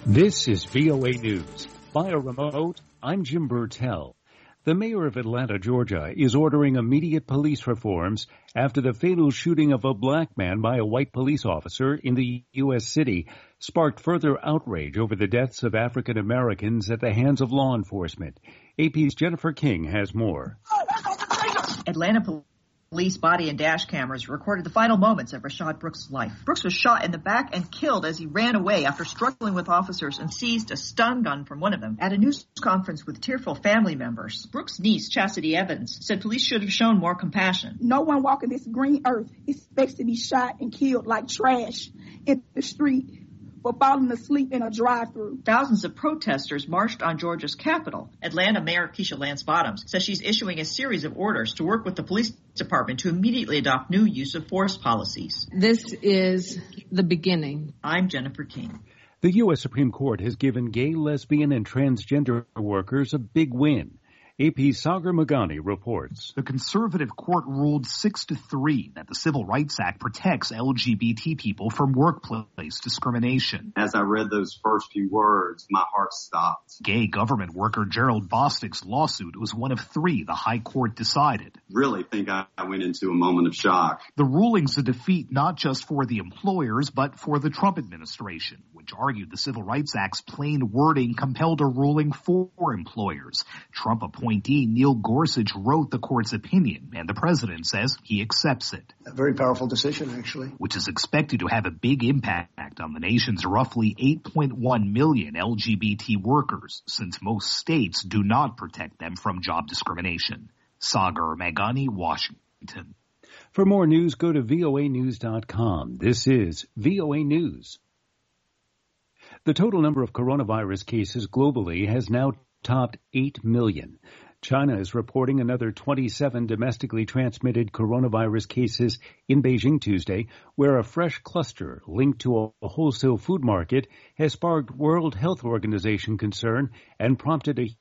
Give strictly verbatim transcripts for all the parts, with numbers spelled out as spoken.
This is V O A News. Via remote, I'm Jim Burtell. The mayor of Atlanta, Georgia, is ordering immediate police reforms after the fatal shooting of a black man by a white police officer in the U S city sparked further outrage over the deaths of African Americans at the hands of law enforcement. A P's Jennifer King has more. Atlanta police body and dash cameras recorded the final moments of Rayshard Brooks' life. Brooks was shot in the back and killed as he ran away after struggling with officers and seized a stun gun from one of them. At a news conference with tearful family members, Brooks' niece, Chastity Evans, said police should have shown more compassion. No one walking this green earth expects to be shot and killed like trash in the street for falling asleep in a drive-thru. Thousands of protesters marched on Georgia's capital. Atlanta Mayor Keisha Lance Bottoms says she's issuing a series of orders to work with the police department to immediately adopt new use of force policies. This is the beginning. I'm Jennifer King. The U S Supreme Court has given gay, lesbian, and transgender workers a big win. A P's Sagar Magani reports. The conservative court ruled six to three that the Civil Rights Act protects L G B T people from workplace discrimination. As I read those first few words, my heart stopped. Gay government worker Gerald Bostic's lawsuit was one of three the high court decided. Really think I went into a moment of shock. The ruling's a defeat not just for the employers, but for the Trump administration, which argued the Civil Rights Act's plain wording compelled a ruling for employers. Trump appointed Appointee Neil Gorsuch wrote the court's opinion, and the president says he accepts it. A very powerful decision, actually. Which is expected to have a big impact on the nation's roughly eight point one million L G B T workers, since most states do not protect them from job discrimination. Sagar Magani, Washington. For more news, go to V O A news dot com. This is V O A News. The total number of coronavirus cases globally has now topped eight million. China is reporting another twenty-seven domestically transmitted coronavirus cases in Beijing Tuesday, where a fresh cluster linked to a wholesale food market has sparked World Health Organization concern and prompted a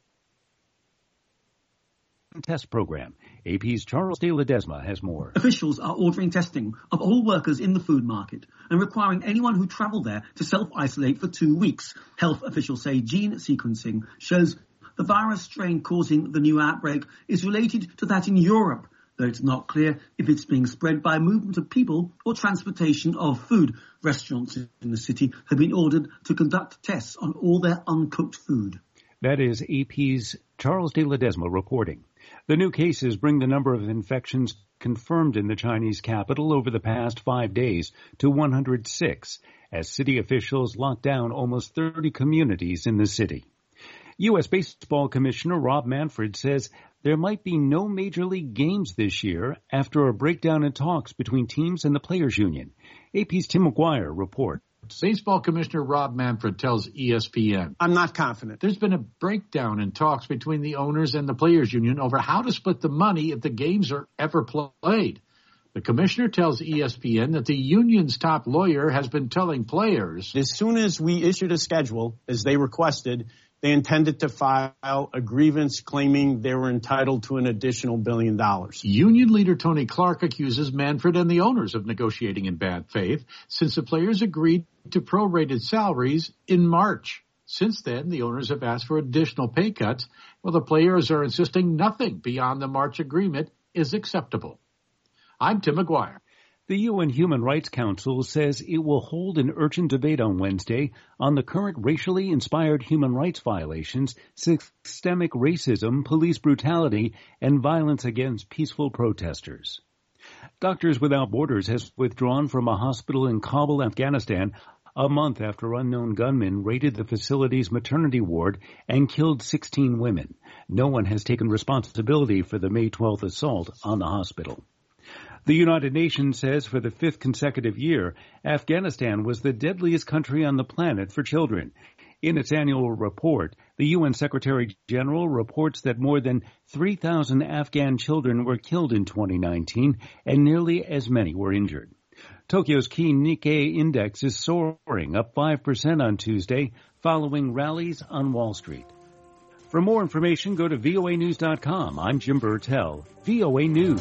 test program. A P's Charles De Ledesma has more. Officials are ordering testing of all workers in the food market and requiring anyone who travel there to self-isolate for two weeks. Health officials say gene sequencing shows the virus strain causing the new outbreak is related to that in Europe, though it's not clear if it's being spread by movement of people or transportation of food. Restaurants in the city have been ordered to conduct tests on all their uncooked food. That is A P's Charles De Ledesma reporting. The new cases bring the number of infections confirmed in the Chinese capital over the past five days to one hundred six, as city officials locked down almost thirty communities in the city. U S Baseball Commissioner Rob Manfred says there might be no Major League games this year after a breakdown in talks between teams and the Players Union. A P's Tim McGuire reports. Baseball Commissioner Rob Manfred tells E S P N. I'm not confident. There's been a breakdown in talks between the owners and the Players Union over how to split the money if the games are ever played. The commissioner tells E S P N that the union's top lawyer has been telling players. As soon as we issued a schedule, as they requested, they intended to file a grievance claiming they were entitled to an additional billion dollars. Union leader Tony Clark accuses Manfred and the owners of negotiating in bad faith since the players agreed to prorated salaries in March. Since then, the owners have asked for additional pay cuts, while the players are insisting nothing beyond the March agreement is acceptable. I'm Tim McGuire. The U N Human Rights Council says it will hold an urgent debate on Wednesday on the current racially inspired human rights violations, systemic racism, police brutality, and violence against peaceful protesters. Doctors Without Borders has withdrawn from a hospital in Kabul, Afghanistan, a month after unknown gunmen raided the facility's maternity ward and killed sixteen women. No one has taken responsibility for the May twelfth assault on the hospital. The United Nations says for the fifth consecutive year, Afghanistan was the deadliest country on the planet for children. In its annual report, the U N Secretary General reports that more than three thousand Afghan children were killed in twenty nineteen and nearly as many were injured. Tokyo's key Nikkei index is soaring, up five percent on Tuesday, following rallies on Wall Street. For more information, go to V O A news dot com. I'm Jim Burtell, V O A News.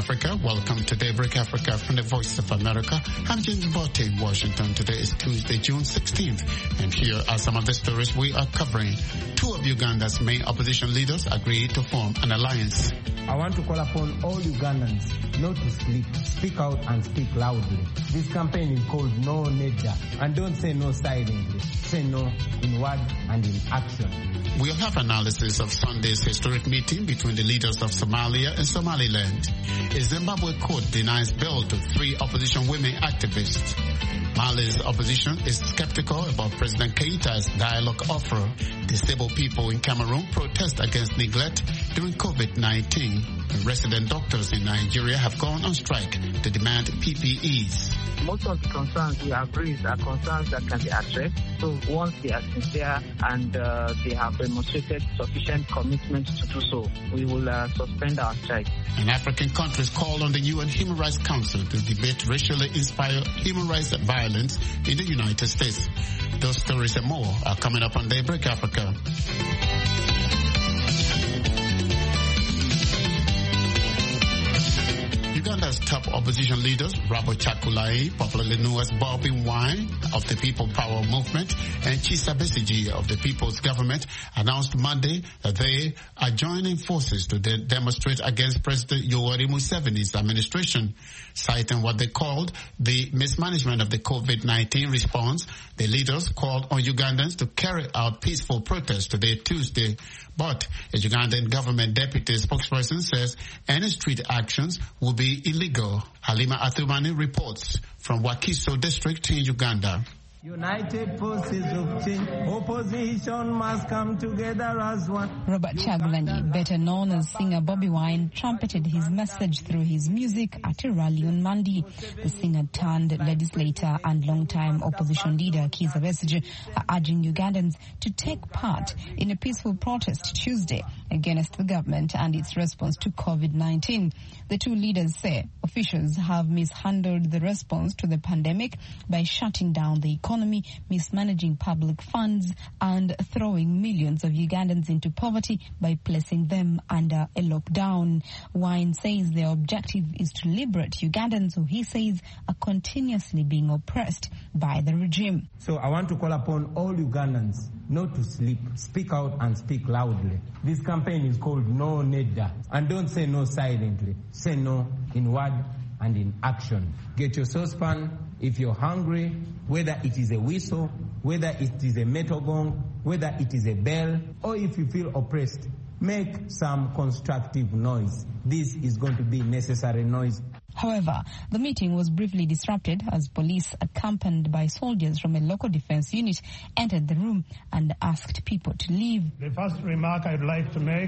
Africa. Welcome to Daybreak Africa from the Voice of America. I'm James Botte in Washington. Today is Tuesday, June sixteenth. And here are some of the stories we are covering. Two of Uganda's main opposition leaders agreed to form an alliance. I want to call upon all Ugandans not to sleep, speak out and speak loudly. This campaign is called No Nedda. And don't say no silently. Say no in word and in action. We'll have analysis of Sunday's historic meeting between the leaders of Somalia and Somaliland. A Zimbabwe court denies bail to three opposition women activists. Mali's opposition is skeptical about President Keita's dialogue offer. Disabled people in Cameroon protest against neglect during COVID nineteen. Resident doctors in Nigeria have gone on strike to demand P P Es. Most of the concerns we agree are concerns that can be addressed. So once they are sincere and uh, they have demonstrated sufficient commitment to do so, we will uh, suspend our strike. And African countries call on the U N Human Rights Council to debate racially inspired human rights violence in the United States. Those stories and more are coming up on Daybreak Africa. Uganda's top opposition leaders, Robert Chakulai, popularly known as Bobby Wine of the People Power Movement, and Kizza Besigye of the People's Government, announced Monday that they are joining forces to de- demonstrate against President Yoweri Museveni's administration. Citing what they called the mismanagement of the COVID nineteen response, the leaders called on Ugandans to carry out peaceful protests today, Tuesday. But a Ugandan government deputy spokesperson says any street actions will be illegal. Halima Athumani reports from Wakiso district in Uganda. United forces of change, opposition must come together as one. Robert Chagulanyi, better known as singer Bobby Wine, trumpeted his message through his music at a rally on Monday. The singer turned legislator and longtime opposition leader Kizza Besigye are urging Ugandans to take part in a peaceful protest Tuesday against the government and its response to COVID nineteen. The two leaders say officials have mishandled the response to the pandemic by shutting down the economy, mismanaging public funds, and throwing millions of Ugandans into poverty by placing them under a lockdown. Wine says their objective is to liberate Ugandans who he says are continuously being oppressed by the regime. So I want to call upon all Ugandans not to sleep, speak out and speak loudly. This campaign is called No Nedda. And don't say no silently. Say no in word and in action. Get your saucepan if you're hungry, whether it is a whistle, whether it is a metal gong, whether it is a bell, or if you feel oppressed, make some constructive noise. This is going to be necessary noise. However, the meeting was briefly disrupted as police, accompanied by soldiers from a local defense unit, entered the room and asked people to leave. The first remark I'd like to make...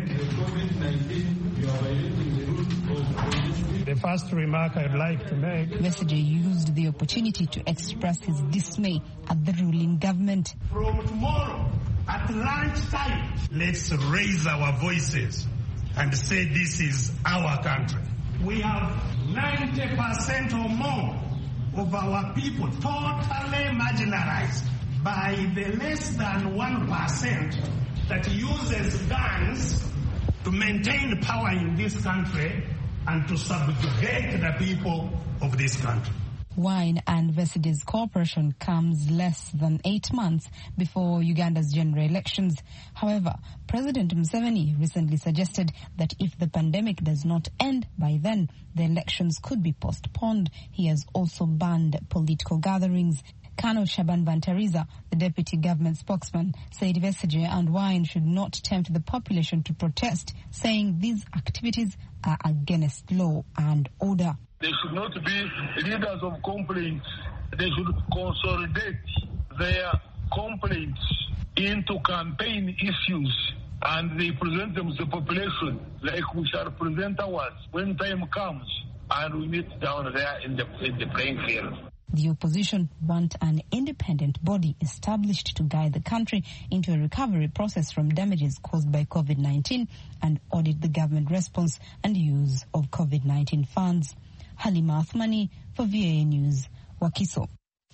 The first remark I'd like to make... Besigye used the opportunity to express his dismay at the ruling government. From tomorrow, at lunchtime, let's raise our voices and say this is our country. We have ninety percent or more of our people totally marginalized by the less than one percent that uses guns to maintain power in this country and to subjugate the people of this country. Wine and Besigye's cooperation comes less than eight months before Uganda's general elections. However, President Museveni recently suggested that if the pandemic does not end by then, the elections could be postponed. He has also banned political gatherings. Colonel Shaban Bantariza, the deputy government spokesman, said Besigye and Wine should not tempt the population to protest, saying these activities are against law and order. They should not be leaders of complaints. They should consolidate their complaints into campaign issues and they present them to the population like we shall present ours when time comes and we meet down there in the, in the playing field. The opposition want an independent body established to guide the country into a recovery process from damages caused by COVID nineteen and audit the government response and use of COVID nineteen funds. Halima Athumani for V A A News, Wakiso.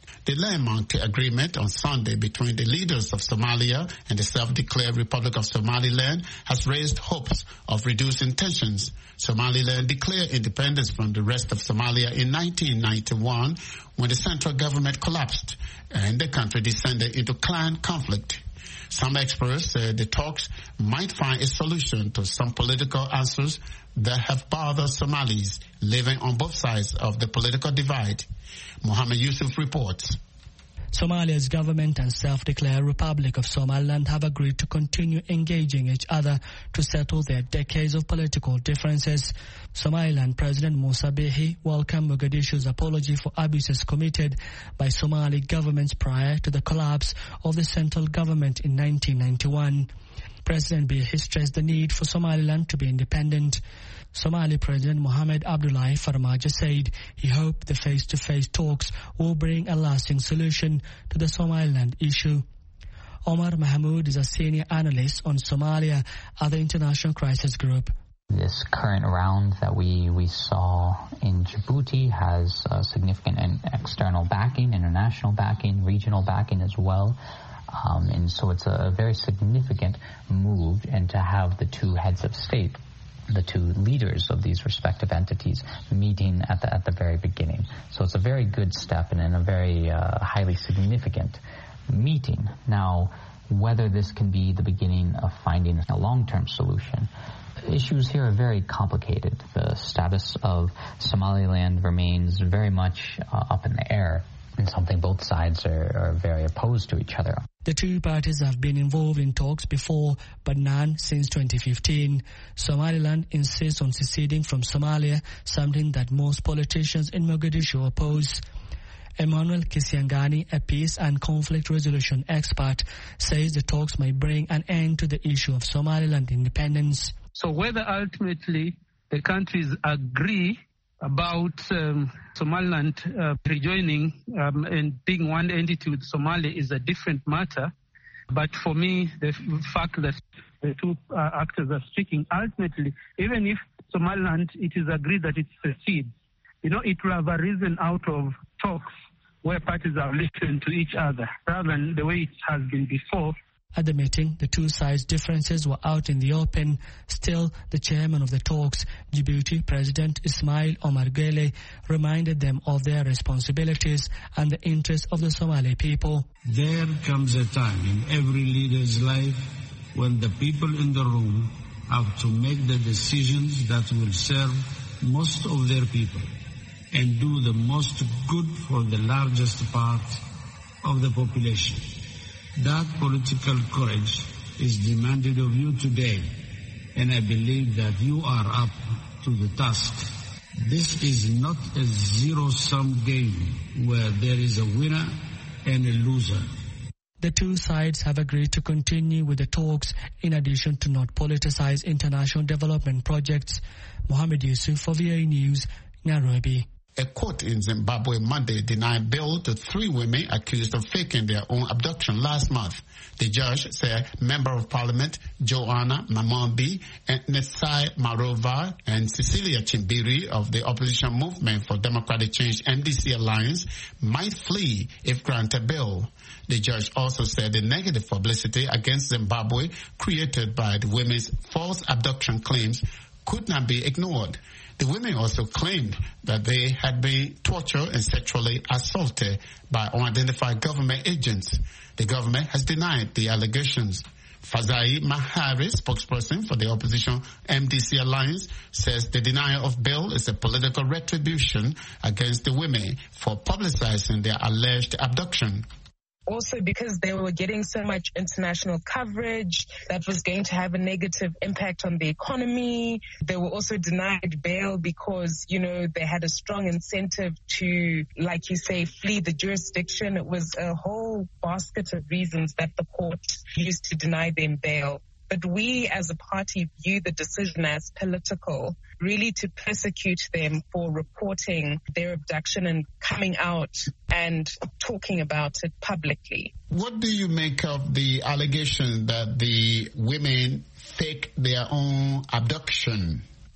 The landmark agreement on Sunday between the leaders of Somalia and the self-declared Republic of Somaliland has raised hopes of reducing tensions. Somaliland declared independence from the rest of Somalia in nineteen ninety-one when the central government collapsed and the country descended into clan conflict. Some experts say the talks might find a solution to some political answers that have bothered Somalis living on both sides of the political divide. Mohammed Yusuf reports. Somalia's government and self-declared Republic of Somaliland have agreed to continue engaging each other to settle their decades of political differences. Somaliland President Musa Bihi welcomed Mogadishu's apology for abuses committed by Somali governments prior to the collapse of the central government in nineteen ninety-one. President Bihi stressed the need for Somaliland to be independent. Somali President Mohamed Abdullahi Farmajo said he hoped the face-to-face talks will bring a lasting solution to the Somaliland issue. Omar Mahmoud is a senior analyst on Somalia at the International Crisis Group. This current round that we, we saw in Djibouti has uh, significant external backing, international backing, regional backing as well. Um, and so it's a, a very significant move, and to have the two heads of state, the two leaders of these respective entities meeting at the at the very beginning. So it's a very good step and in a very uh, highly significant meeting. Now, whether this can be the beginning of finding a long-term solution, issues here are very complicated. The status of Somaliland remains very much uh, up in the air, and something both sides are, are very opposed to each other. The two parties have been involved in talks before, but none since twenty fifteen. Somaliland insists on seceding from Somalia, something that most politicians in Mogadishu oppose. Emmanuel Kisiangani, a peace and conflict resolution expert, says the talks may bring an end to the issue of Somaliland independence. So whether ultimately the countries agree about um, Somaliland uh, rejoining um, and being one entity with Somalia is a different matter. But for me, the fact that the two uh, actors are speaking, ultimately, even if Somaliland, it is agreed that it secedes, you know, it will have arisen out of talks where parties have listened to each other, rather than the way it has been before. At the meeting, the two sides' differences were out in the open. Still, the chairman of the talks, Djibouti President Ismail Omar Guelleh, reminded them of their responsibilities and the interests of the Somali people. There comes a time in every leader's life when the people in the room have to make the decisions that will serve most of their people and do the most good for the largest part of the population. That political courage is demanded of you today, and I believe that you are up to the task. This is not a zero-sum game where there is a winner and a loser. The two sides have agreed to continue with the talks in addition to not politicize international development projects. Mohammed Yusuf for V O A News, Nairobi. A court in Zimbabwe Monday denied bail to three women accused of faking their own abduction last month. The judge said Member of Parliament Joanna Mamombi and Netsai Marova and Cecilia Chimbiri of the Opposition Movement for Democratic Change M D C Alliance might flee if granted bail. The judge also said the negative publicity against Zimbabwe created by the women's false abduction claims could not be ignored. The women also claimed that they had been tortured and sexually assaulted by unidentified government agents. The government has denied the allegations. Fazai Mahari, spokesperson for the opposition M D C Alliance, says the denial of bail is a political retribution against the women for publicizing their alleged abduction. Also because they were getting so much international coverage that was going to have a negative impact on the economy. They were also denied bail because, you know, they had a strong incentive to, like you say, flee the jurisdiction. It was a whole basket of reasons that the court used to deny them bail. But we as a party view the decision as political, really to persecute them for reporting their abduction and coming out and talking about it publicly. What do you make of the allegation that the women fake their own abduction?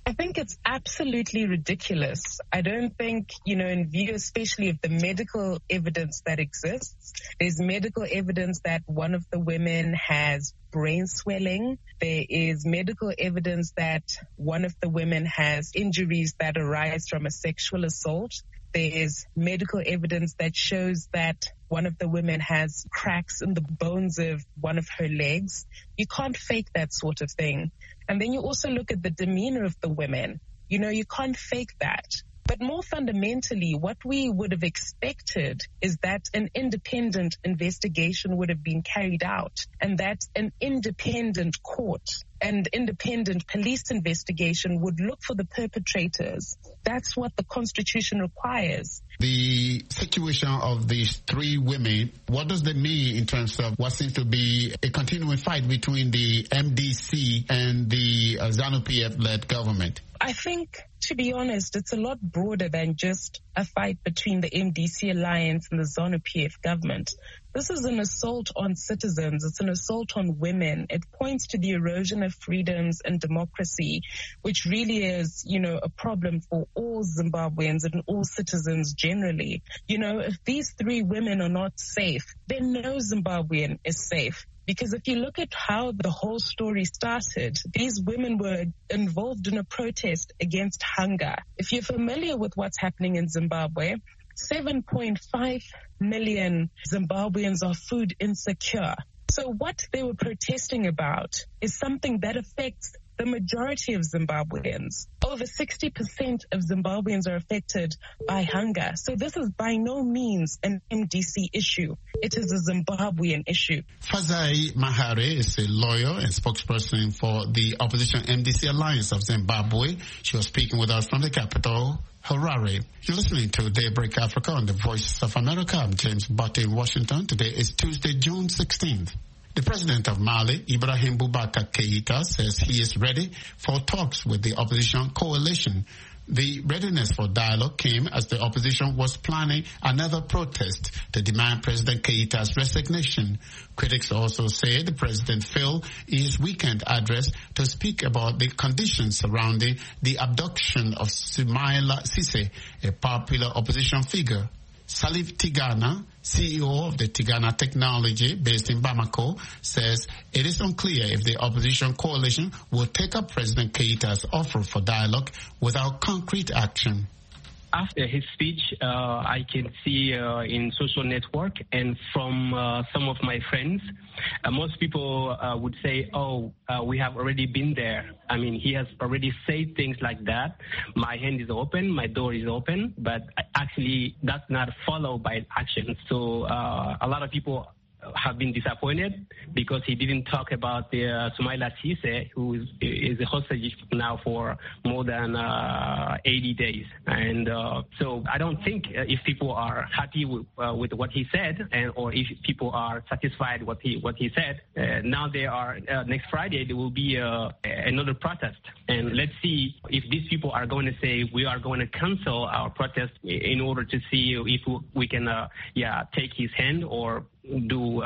I think it's absolutely ridiculous. I don't think, you know, in view especially of the medical evidence that exists, there's medical evidence that one of the women has brain swelling. There is medical evidence that one of the women has injuries that arise from a sexual assault. There is medical evidence that shows that one of the women has cracks in the bones of one of her legs. You can't fake that sort of thing. And then you also look at the demeanor of the women. You know, you can't fake that. But more fundamentally, what we would have expected is that an independent investigation would have been carried out, and that an independent court and independent police investigation would look for the perpetrators. That's what the Constitution requires. The situation of these three women, what does that mean in terms of what seems to be a continuing fight between the M D C and the uh, ZANU-P F-led government? I think, to be honest, it's a lot broader than just a fight between the M D C alliance and the ZANU-P F government. This is an assault on citizens. It's an assault on women. It points to the erosion of freedoms and democracy, which really is, you know, a problem for all Zimbabweans and all citizens generally. You know, if these three women are not safe, then no Zimbabwean is safe. Because if you look at how the whole story started, these women were involved in a protest against hunger. If you're familiar with what's happening in Zimbabwe, seven point five million Zimbabweans are food insecure. So what they were protesting about is something that affects the majority of Zimbabweans. Over sixty percent of Zimbabweans are affected by hunger. So this is by no means an M D C issue. It is a Zimbabwean issue. Fazai Mahare is a lawyer and spokesperson for the opposition M D C Alliance of Zimbabwe. She was speaking with us from the capital, Harare. You're listening to Daybreak Africa on the Voice of America. I'm James Butte in Washington. Today is Tuesday, June sixteenth. The president of Mali, Ibrahim Boubacar Keïta, says he is ready for talks with the opposition coalition. The readiness for dialogue came as the opposition was planning another protest to demand President Keïta's resignation. Critics also say the president failed in his weekend address to speak about the conditions surrounding the abduction of Soumaïla Cissé, a popular opposition figure. Salif Tigana, C E O of the Tigana Technology based in Bamako, says it is unclear if the opposition coalition will take up President Keïta's offer for dialogue without concrete action. After his speech, uh, I can see uh, in social network and from uh, some of my friends, uh, most people uh, would say, oh, uh, we have already been there. I mean, he has already said things like that. My hand is open, my door is open, but actually that's not followed by action. So uh, a lot of people have been disappointed because he didn't talk about the uh, Soumaïla Cissé, who is, is a hostage now for more than uh, eighty days. And uh, so I don't think uh, if people are happy with, uh, with what he said, and or if people are satisfied what he what he said, uh, now they are uh, next Friday there will be uh, another protest, and let's see if these people are going to say we are going to cancel our protest in order to see if we can uh, yeah take his hand or do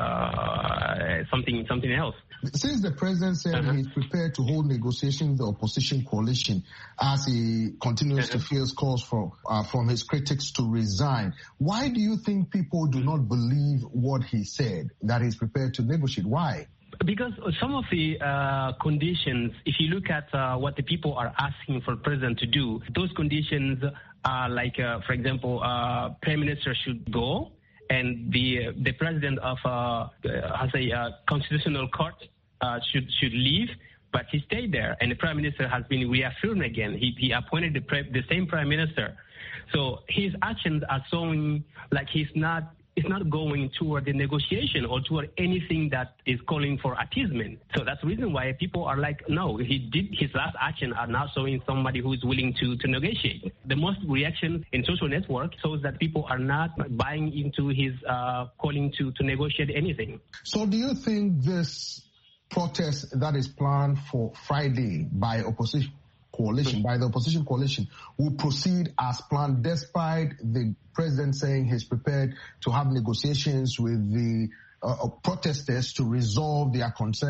uh, something something else. Since the president said uh-huh. he's prepared to hold negotiations with the opposition coalition as he continues uh-huh. to face calls for, uh, from his critics to resign, why do you think people do not believe what he said, that he's prepared to negotiate? Why? Because some of the uh, conditions, if you look at uh, what the people are asking for the president to do, those conditions are like, uh, for example, uh, Prime Minister should go, and the the president of uh, has a uh, constitutional court uh, should should leave, but he stayed there, and the prime minister has been reaffirmed again. He he appointed the pre- the same prime minister, so his actions are showing like he's not. It's not going toward the negotiation or toward anything that is calling for appeasement. So that's the reason why people are like, no, he did his last action are now showing somebody who is willing to, to negotiate. The most reaction in social network shows that people are not buying into his uh, calling to, to negotiate anything. So do you think this protest that is planned for Friday by opposition coalition, by the opposition coalition, will proceed as planned despite the president saying he's prepared to have negotiations with the uh, protesters to resolve their concerns?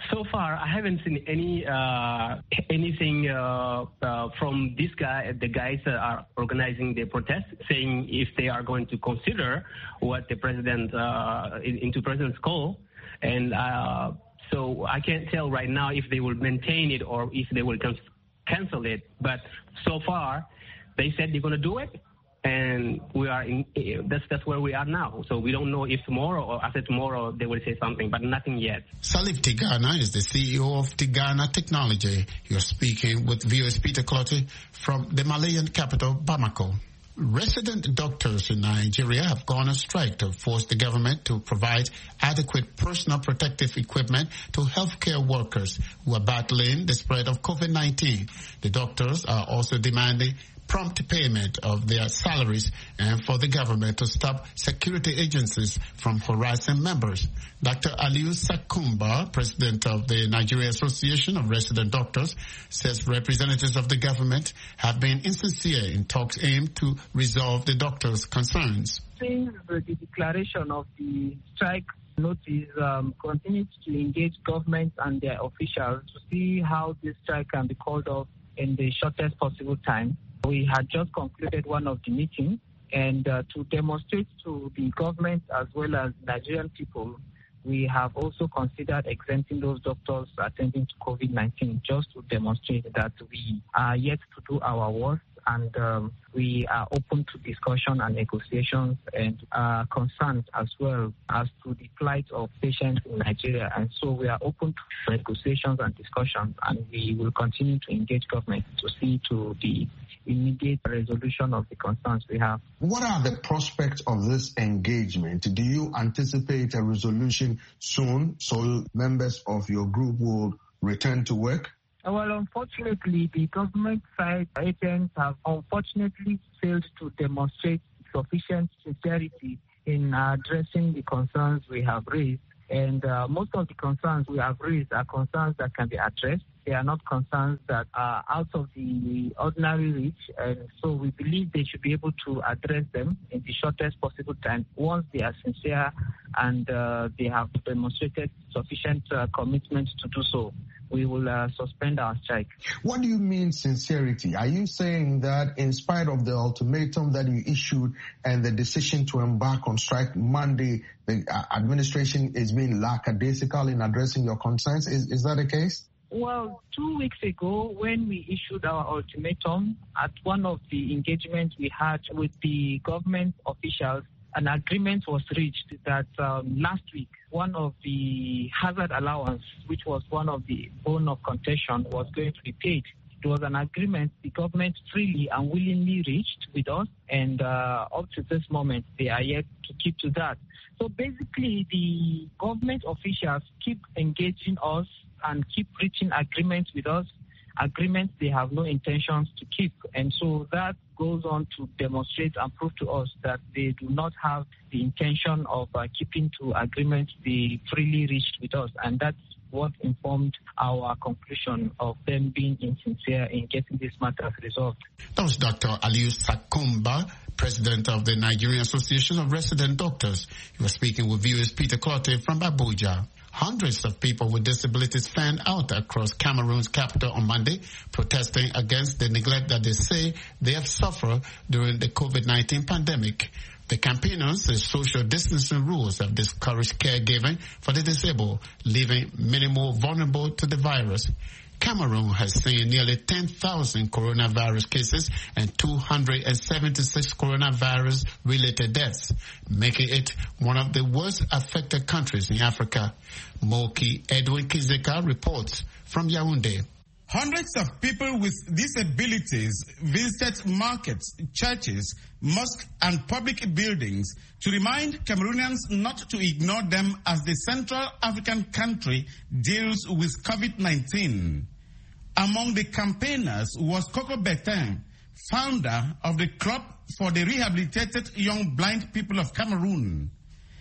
so far, I haven't seen any uh, anything uh, uh, from this guy, the guys that are organizing the protest, saying if they are going to consider what the president uh, into president's call, and uh, so I can't tell right now if they will maintain it or if they will cancel it. But so far, they said they're going to do it. And we are in, that's, that's where we are now. So we don't know if tomorrow or after tomorrow they will say something, but nothing yet. Salif Tigana is the C E O of Tigana Technology. You're speaking with V O A's Peter Clottey from the Malian capital, Bamako. Resident doctors in Nigeria have gone on strike to force the government to provide adequate personal protective equipment to healthcare workers who are battling the spread of COVID nineteen. The doctors are also demanding prompt payment of their salaries and for the government to stop security agencies from harassing members. Doctor Aliyu Sakumba, president of the Nigeria Association of Resident Doctors, says representatives of the government have been insincere in talks aimed to resolve the doctors' concerns. Since the declaration of the strike notice, um, continues to engage governments and their officials to see how this strike can be called off in the shortest possible time. We had just concluded one of the meetings, and uh, to demonstrate to the government as well as Nigerian people, we have also considered exempting those doctors attending to COVID nineteen, just to demonstrate that we are yet to do our worst, and um, we are open to discussion and negotiations and uh, concerned as well as to the plight of patients in Nigeria. And so we are open to negotiations and discussions, and we will continue to engage government to see to the immediate resolution of the concerns we have. What are the prospects of this engagement? Do you anticipate a resolution soon so members of your group will return to work? Well, unfortunately, the government side agents have unfortunately failed to demonstrate sufficient sincerity in addressing the concerns we have raised. And uh, most of the concerns we have raised are concerns that can be addressed. They are not concerns that are out of the ordinary reach. And so we believe they should be able to address them in the shortest possible time once they are sincere and uh, they have demonstrated sufficient uh, commitment to do so. We will uh, suspend our strike. What do you mean sincerity? Are you saying that in spite of the ultimatum that you issued and the decision to embark on strike Monday, the uh, administration is being lackadaisical in addressing your concerns? Is, is that the case? Well, two weeks ago, when we issued our ultimatum, at one of the engagements we had with the government officials, an agreement was reached that um, last week, one of the hazard allowance, which was one of the bone of contention, was going to be paid. It was an agreement the government freely and willingly reached with us, and uh, up to this moment, they are yet to keep to that. So basically, the government officials keep engaging us and keep reaching agreements with us, agreements they have no intentions to keep. And so that goes on to demonstrate and prove to us that they do not have the intention of uh, keeping to agreements they freely reached with us. And that's what informed our conclusion of them being insincere in getting this matter resolved. That was Doctor Aliyu Sakumba, president of the Nigerian Association of Resident Doctors. He was speaking with V O A's Peter Clottey from Abuja. Hundreds of people with disabilities fanned out across Cameroon's capital on Monday, protesting against the neglect that they say they have suffered during the COVID nineteen pandemic. The campaigners say social distancing rules have discouraged caregiving for the disabled, leaving many more vulnerable to the virus. Cameroon has seen nearly ten thousand coronavirus cases and two hundred seventy-six coronavirus-related deaths, making it one of the worst affected countries in Africa. Moki Edwin Kizeka reports from Yaoundé. Hundreds of people with disabilities visited markets, churches, mosques and public buildings to remind Cameroonians not to ignore them as the Central African country deals with COVID nineteen. Among the campaigners was Coco Bertin, founder of the Club for the Rehabilitated Young Blind People of Cameroon.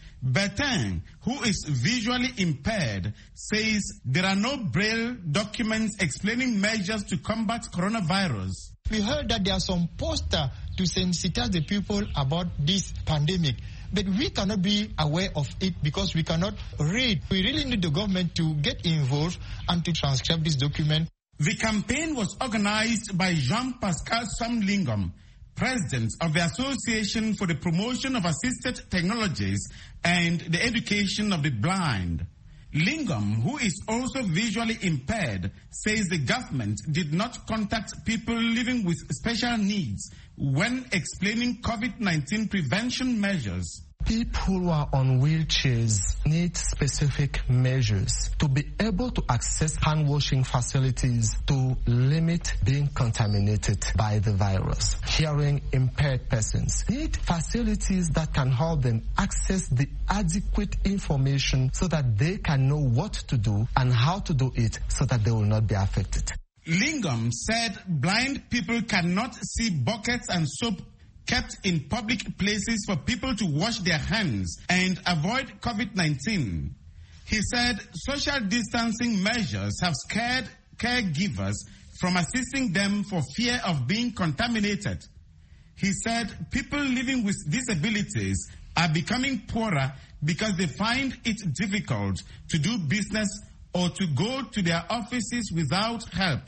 Bertin, who is visually impaired, says there are no braille documents explaining measures to combat coronavirus. We heard that there are some posters to sensitize the people about this pandemic, but we cannot be aware of it because we cannot read. We really need the government to get involved and to transcribe this document. The campaign was organized by Jean-Pascal Samlingam, president of the Association for the Promotion of Assisted Technologies and the Education of the Blind. Lingam, who is also visually impaired, says the government did not contact people living with special needs when explaining COVID nineteen prevention measures. People who are on wheelchairs need specific measures to be able to access hand washing facilities to limit being contaminated by the virus. Hearing impaired persons need facilities that can help them access the adequate information so that they can know what to do and how to do it so that they will not be affected. Lingam said blind people cannot see buckets and soap kept in public places for people to wash their hands and avoid COVID nineteen. He said social distancing measures have scared caregivers from assisting them for fear of being contaminated. He said people living with disabilities are becoming poorer because they find it difficult to do business or to go to their offices without help.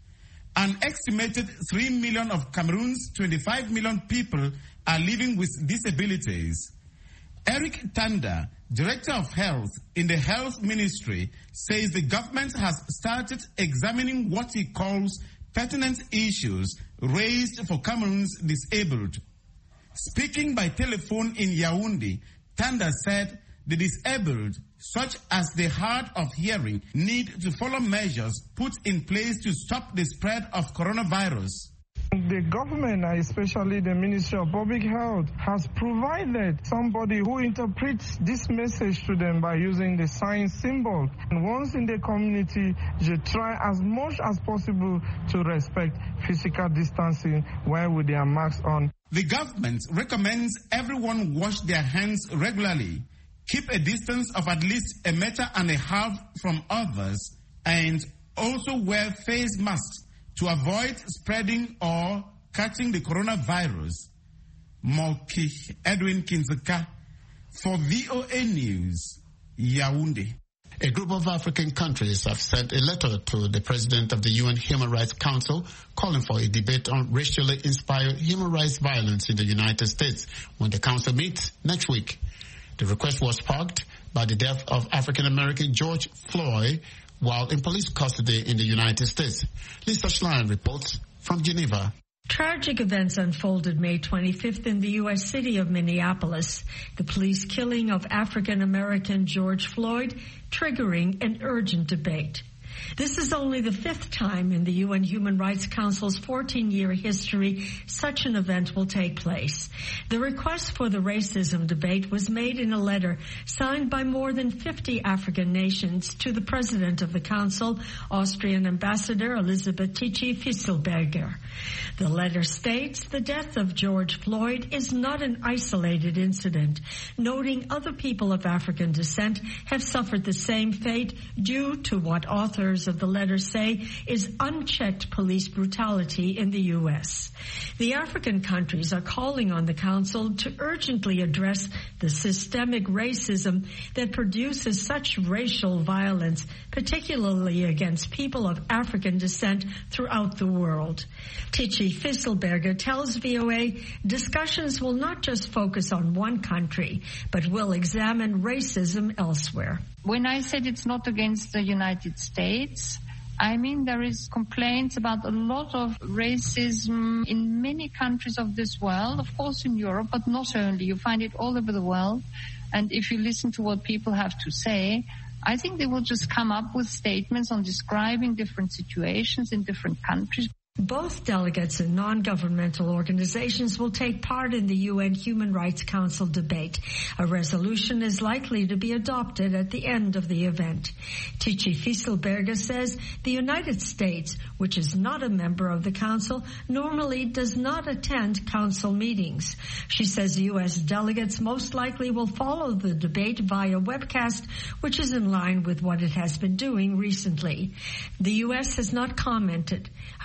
An estimated three million of Cameroon's twenty-five million people are living with disabilities. Eric Tanda, Director of Health in the Health Ministry, says the government has started examining what he calls pertinent issues raised for Cameroon's disabled. Speaking by telephone in Yaoundé, Tanda said the disabled, such as the hard of hearing, need to follow measures put in place to stop the spread of coronavirus. The government, especially the Ministry of Public Health, has provided somebody who interprets this message to them by using the sign symbol. And once in the community, they try as much as possible to respect physical distancing while with their masks on. The government recommends everyone wash their hands regularly, keep a distance of at least a meter and a half from others, and also wear face masks to avoid spreading or catching the coronavirus. Moki Edwin Kinzeka for V O A News, Yaoundé. A group of African countries have sent a letter to the President of the U N Human Rights Council calling for a debate on racially inspired human rights violence in the United States when the Council meets next week. The request was sparked by the death of African-American George Floyd while in police custody in the United States. Lisa Schlein reports from Geneva. Tragic events unfolded May twenty-fifth in the U S city of Minneapolis. The police killing of African-American George Floyd triggering an urgent debate. This is only the fifth time in the U N Human Rights Council's fourteen-year history such an event will take place. The request for the racism debate was made in a letter signed by more than fifty African nations to the President of the Council, Austrian Ambassador Elisabeth Tichy-Fisselberger. The letter states the death of George Floyd is not an isolated incident, noting other people of African descent have suffered the same fate due to what authors of the letter say is unchecked police brutality in the U S. The African countries are calling on the Council to urgently address the systemic racism that produces such racial violence, particularly against people of African descent throughout the world. Tichy-Fisselberger tells V O A discussions will not just focus on one country, but will examine racism elsewhere. When I said it's not against the United States, I mean there is complaints about a lot of racism in many countries of this world, of course in Europe, but not only. You find it all over the world. And if you listen to what people have to say, I think they will just come up with statements on describing different situations in different countries. Both delegates and non-governmental organizations will take part in the U N Human Rights Council debate. A resolution is likely to be adopted at the end of the event. Tichy-Fisselberger says the United States, which is not a member of the Council, normally does not attend Council meetings. She says U S delegates most likely will follow the debate via webcast, which is in line with what it has been doing recently. The U S has not commented. However, the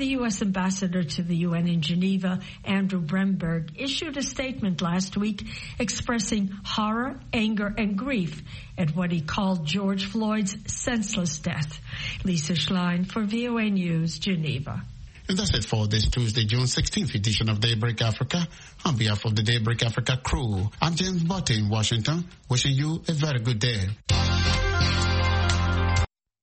the U S ambassador to the U N in Geneva, Andrew Bremberg, issued a statement last week expressing horror, anger, and grief at what he called George Floyd's senseless death. Lisa Schlein for V O A News, Geneva. And that's it for this Tuesday, June sixteenth edition of Daybreak Africa. On behalf of the Daybreak Africa crew, I'm James Botte in Washington, wishing you a very good day.